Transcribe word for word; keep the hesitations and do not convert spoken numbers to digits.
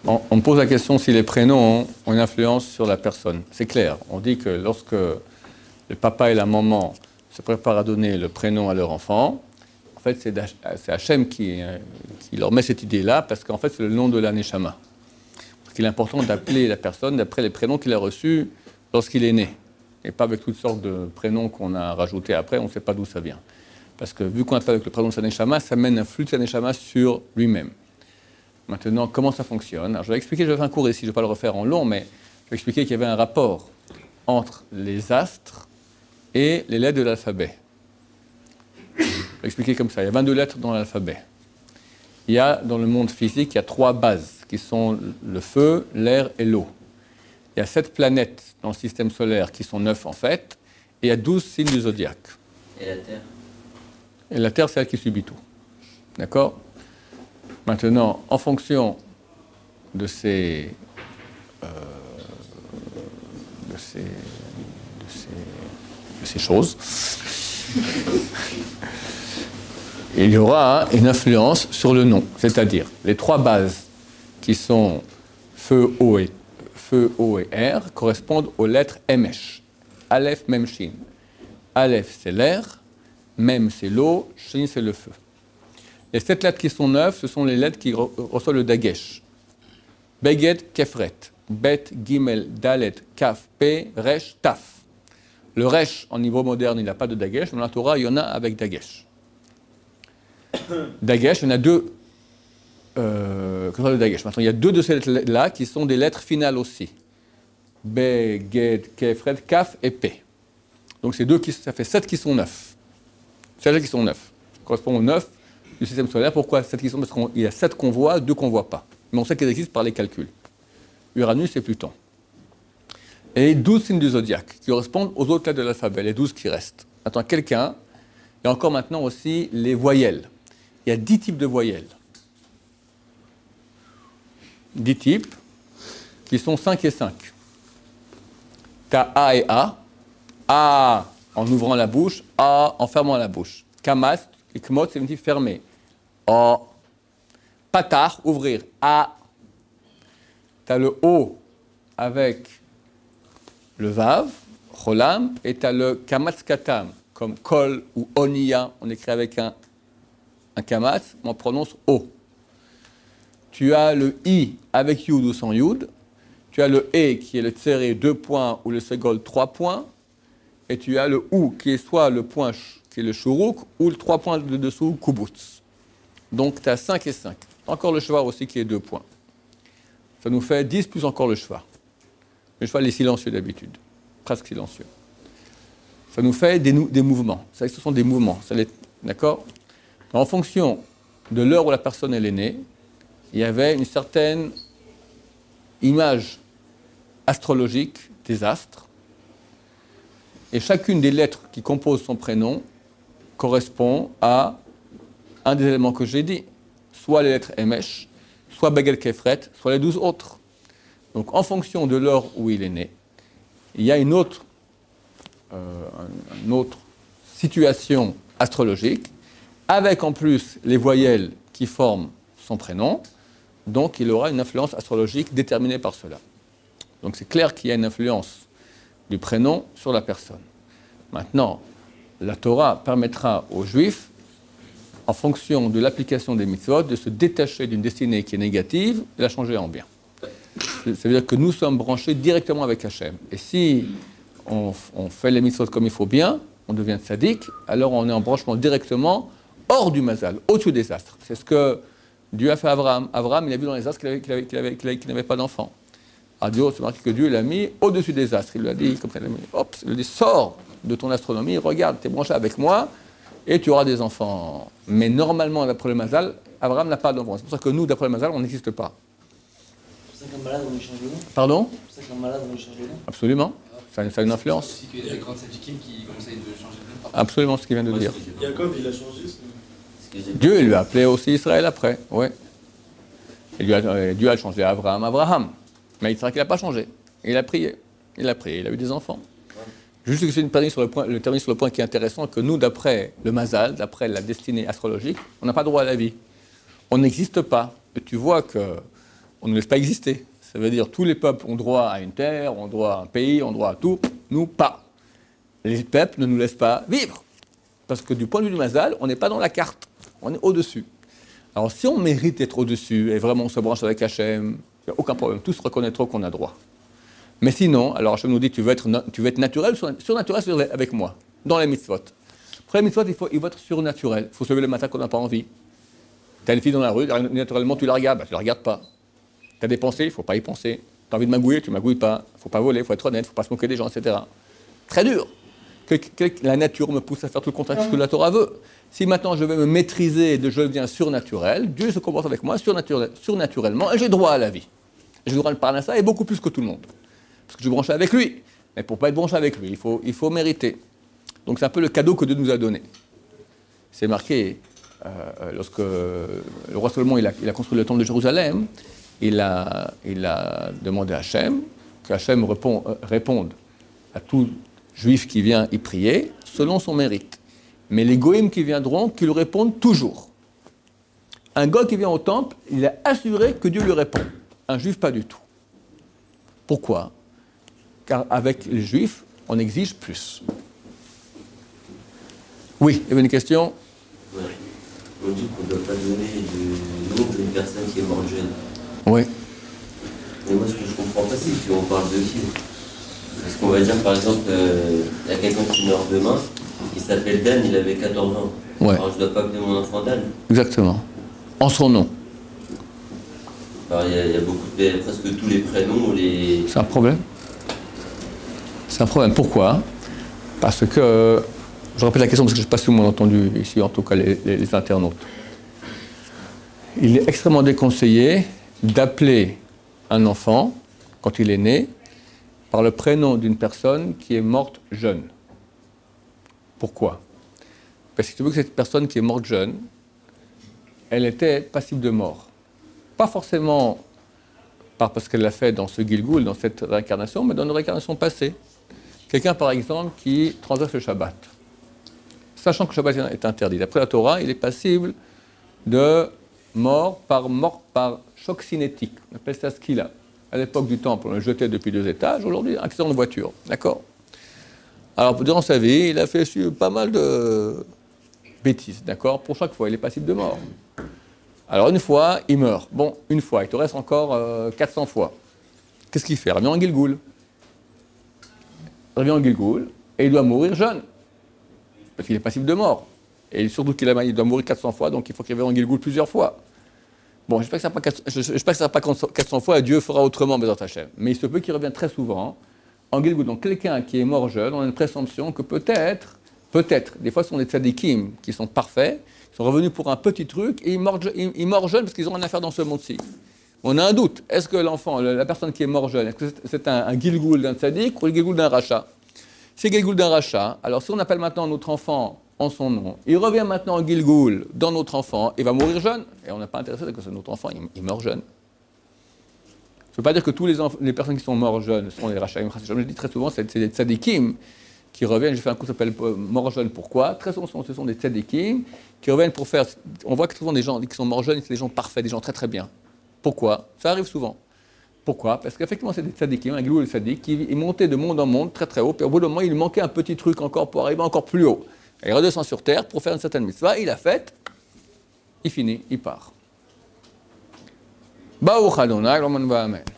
On, on me pose la question si les prénoms ont une influence sur la personne. C'est clair. On dit que lorsque le papa et la maman se préparent à donner le prénom à leur enfant, en fait, c'est, c'est Hachem qui, qui leur met cette idée-là, parce qu'en fait, c'est le nom de la Neshama. Parce qu'il est important d'appeler la personne d'après les prénoms qu'il a reçus lorsqu'il est né. Et pas avec toutes sortes de prénoms qu'on a rajoutés après, on ne sait pas d'où ça vient. Parce que vu qu'on appelle avec le prénom de sa Neshama, ça mène un flux de sa Neshama sur lui-même. Maintenant, comment ça fonctionne? Alors, je vais expliquer, je vais faire un cours ici, je ne vais pas le refaire en long, mais je vais expliquer qu'il y avait un rapport entre les astres et les lettres de l'alphabet. Je vais expliquer comme ça. Il y a vingt-deux lettres dans l'alphabet. Il y a, dans le monde physique, il y a trois bases, qui sont le feu, l'air et l'eau. Il y a sept planètes dans le système solaire, qui sont neuf en fait, et il y a douze signes du zodiaque. Et la Terre? Et la Terre, c'est elle qui subit tout. D'accord? Maintenant, en fonction de ces, euh, de ces, de ces, de ces choses, il y aura une influence sur le nom. C'est-à-dire, les trois bases qui sont feu, eau et, feu, eau et air correspondent aux lettres Emesh. Aleph, Mem, Shin. Aleph, c'est l'air. Mem, c'est l'eau. Shin, c'est le feu. Les sept lettres qui sont neuves, ce sont les lettres qui re- reçoivent le dagesh. Beged, Kefret. Bet, Gimel, Dalet, Kaf, Pe, Resh, Taf. Le Resh, en niveau moderne, il n'a pas de dagesh, mais dans la Torah, il y en a avec dagesh. Dagesh, il y en a deux. Euh, que le dagesh. Maintenant, il y a deux de ces lettres-là qui sont des lettres finales aussi. Beged, Kefret, Kaf et Pe. Donc, c'est deux qui, ça fait sept qui sont neufs. Sept qui sont neufs. Ça correspond aux neuf du système solaire. Pourquoi sept qui sont? Parce qu'il y a sept qu'on voit, deux qu'on ne voit pas. Mais on sait qu'ils existent par les calculs. Uranus et Pluton. Et douze signes du zodiaque, qui correspondent aux autres lettres de l'alphabet, les douze qui restent. Maintenant, quelqu'un, il y a encore maintenant aussi les voyelles. Il y a dix types de voyelles. dix types, qui sont cinq et cinq. Tu as A et A. A en ouvrant la bouche, A en fermant la bouche. Kamas, et Kmot, c'est une type fermée. A. Patar, ouvrir. A. Tu as le O avec le Vav, Cholam, et tu as le Kamatz Katam, comme Kol ou Onia, on écrit avec un, un Kamatz, mais on prononce O. Tu as le I avec Yud ou sans Yud. Tu as le E qui est le Tséré deux points ou le Ségol trois points. Et tu as le OU qui est soit le point qui est le Shuruk ou le trois points de dessous, Kubutz. Donc tu as cinq et cinq. Encore le Shvar aussi qui est deux points. Ça nous fait dix plus encore le Shvar. Le Shvar est silencieux d'habitude, presque silencieux. Ça nous fait des, des mouvements. Ça, ce sont des mouvements. Ça les, d'accord? En fonction de l'heure où la personne elle est née, il y avait une certaine image astrologique des astres. Et chacune des lettres qui composent son prénom correspond à un des éléments que j'ai dit. Soit les lettres Emesh, soit Begel Kefret, soit les douze autres. Donc en fonction de l'heure où il est né, il y a une autre, euh, une autre situation astrologique, avec en plus les voyelles qui forment son prénom. Donc il aura une influence astrologique déterminée par cela. Donc c'est clair qu'il y a une influence du prénom sur la personne. Maintenant, la Torah permettra aux Juifs, en fonction de l'application des mitzvot, de se détacher d'une destinée qui est négative et la changer en bien. Ça veut dire que nous sommes branchés directement avec Hachem. Et si on, on fait les mitzvot comme il faut bien, on devient tzaddik, alors on est en branchement directement hors du mazal, au-dessus des astres. C'est ce que Dieu a fait à Abraham. Abraham, il a vu dans les astres qu'il, avait, qu'il, avait, qu'il, avait, qu'il, avait, qu'il n'avait pas d'enfant. Alors Dieu, c'est marqué que Dieu l'a mis au-dessus des astres. Il lui a dit, comme ça, il, a mis, hop, il lui a dit, sors de ton astronomie, regarde, tu es branché avec moi et tu auras des enfants. Mais normalement, d'après le mazal, Abraham n'a pas d'enfant. C'est pour ça que nous, d'après le mazal, on n'existe pas. C'est pour ça qu'un malade, on lui change le nom. Pardon? C'est pour ça qu'un malade, on lui change le nom. Absolument. Ça, ça a une influence. C'est aussi qu'il y a des grands tzadikim qui conseillent de changer de nom. Absolument ce qu'il vient de dire. Yaakov, il a changé ce... Dieu il lui a appelé aussi Israël après, oui. Et Dieu a, Dieu a changé Abraham, Abraham. Mais Israël, il n'a pas changé. Il a prié. Il a prié, il a eu des enfants. Juste que c'est une termine sur le point, le termine sur le point qui est intéressant, que nous, d'après le Mazal, d'après la destinée astrologique, on n'a pas droit à la vie. On n'existe pas. Et tu vois que on ne laisse pas exister. Ça veut dire tous les peuples ont droit à une terre, ont droit à un pays, ont droit à tout. Nous, pas. Les peuples ne nous laissent pas vivre. Parce que du point de vue du Mazal, on n'est pas dans la carte. On est au-dessus. Alors si on mérite d'être au-dessus, et vraiment on se branche avec Hachem, il n'y a aucun problème. Tous reconnaîtront qu'on a droit. Mais sinon, alors Hachem nous dit, tu veux être, tu veux être naturel, surnaturel avec moi, dans les mitzvot. Pour les mitzvot, il faut, il faut être surnaturel. Il faut se lever le matin quand on n'a pas envie. Tu as une fille dans la rue, naturellement tu la regardes, bah, tu ne la regardes pas. Tu as des pensées, il ne faut pas y penser. Tu as envie de magouiller, tu ne magouilles pas. Il ne faut pas voler, il faut être honnête, il ne faut pas se moquer des gens, et cetera. Très dur. Que, que, que la nature me pousse à faire tout le contraire de ce que la Torah veut. Si maintenant je vais me maîtriser et de je deviens surnaturel, Dieu se comporte avec moi surnaturel, surnaturellement et j'ai droit à la vie. J'ai droit à le parnassa et beaucoup plus que tout le monde. Parce que je suis branché avec lui. Mais pour ne pas être branché avec lui, il faut, il faut mériter. Donc c'est un peu le cadeau que Dieu nous a donné. C'est marqué, euh, lorsque le roi Salomon il a, il a construit le temple de Jérusalem, il a, il a demandé à Hachem qu'Hachem répond, euh, réponde à tout juif qui vient y prier selon son mérite. Mais les goïms qui viendront, qui lui répondent toujours. Un goy qui vient au temple, il est assuré que Dieu lui répond. Un juif, pas du tout. Pourquoi ? Car avec les juifs, on exige plus. Oui, il y avait une question ? Ouais. On dit qu'on ne doit pas donner le nom d'une personne qui est morte jeune. Oui. Mais moi, ce que je ne comprends pas, c'est qu'on parle de qui ? Parce qu'on va dire, par exemple, euh, il y a quelqu'un qui meurt demain, il s'appelle Dan, il avait quatorze ans. Ouais. Alors, je ne dois pas appeler mon enfant Dan. Exactement. En son nom. Alors, il y a, il y a beaucoup de, presque tous les prénoms, les... C'est un problème. C'est un problème. Pourquoi ? Parce que, je répète la question parce que je ne sais pas si tout le monde a entendu ici, en tout cas les, les, les internautes. Il est extrêmement déconseillé d'appeler un enfant, quand il est né, par le prénom d'une personne qui est morte jeune. Pourquoi ? Parce que tu veux que cette personne qui est morte jeune, elle était passible de mort. Pas forcément parce qu'elle l'a fait dans ce Gilgoul, dans cette réincarnation, mais dans une réincarnation passée. Quelqu'un, par exemple, qui transgresse le Shabbat. Sachant que le Shabbat est interdit. D'après la Torah, il est passible de mort par mort par choc cinétique. On appelle ça skila. À l'époque du temple, on le jetait depuis deux étages. Aujourd'hui, un accident de voiture. D'accord ? Alors, durant sa vie, il a fait pas mal de bêtises. D'accord ? Pour chaque fois, il est passible de mort. Alors, une fois, il meurt. Bon, une fois. Il te reste encore euh, quatre cents fois. Qu'est-ce qu'il fait ? Il revient en Gilgoul. Il revient en Gilgoul et il doit mourir jeune. Parce qu'il est passible de mort. Et surtout qu'il a, il doit mourir quatre cents fois, donc il faut qu'il revienne en Gilgoul plusieurs fois. Bon, j'espère que ça ne sera pas quatre cents fois et Dieu fera autrement, Bézat Hachem. Mais il se peut qu'il revienne très souvent en Gilgoul. Donc quelqu'un qui est mort jeune, on a une présomption que peut-être, peut-être, des fois ce sont des tzadikim qui sont parfaits, ils sont revenus pour un petit truc et ils meurent, ils, ils meurent jeunes parce qu'ils ont rien à faire dans ce monde-ci. On a un doute. Est-ce que l'enfant, la personne qui est mort jeune, est-ce que c'est un, un Gilgoul d'un tzadik ou le Gilgoul d'un rachat ? C'est le Gilgoul d'un rachat. Alors si on appelle maintenant notre enfant en son nom, il revient maintenant en Gilgoul dans notre enfant, il va mourir jeune. Et on n'a pas intéressé à ce que notre enfant, il, il meurt jeune. Ça ne veut pas dire que tous les, enf- les personnes qui sont mortes jeunes sont les rachats. Je le dis très souvent, c'est, c'est des tzadikim qui reviennent. J'ai fait un cours qui s'appelle Mort jeune, pourquoi ? Très souvent, ce sont des tzadikim qui reviennent pour faire. On voit que souvent des gens qui sont morts jeunes, c'est des gens parfaits, des gens très très bien. Pourquoi ? Ça arrive souvent. Pourquoi ? Parce qu'effectivement, c'est des tzadikim, un glou et tzadik, qui est monté de monde en monde très très haut, puis au bout d'un moment, il manquait un petit truc encore pour arriver encore plus haut. Et il redescend sur terre pour faire une certaine mitzvah, il a fait, il finit, il part. Baruch Adonai, l'homme va amen.